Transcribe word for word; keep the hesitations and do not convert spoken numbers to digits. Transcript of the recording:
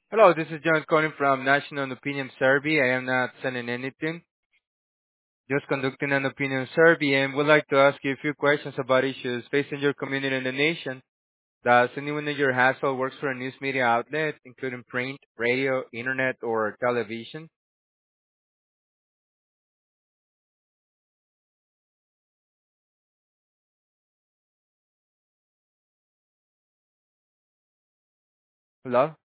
Hello, this is John calling from National Opinion Survey. I am not sending anything, just conducting an opinion survey and would like to ask you a few questions about issues facing your community and the nation. Does anyone in your household works for a news media outlet, including print, radio, internet, or television? Hello?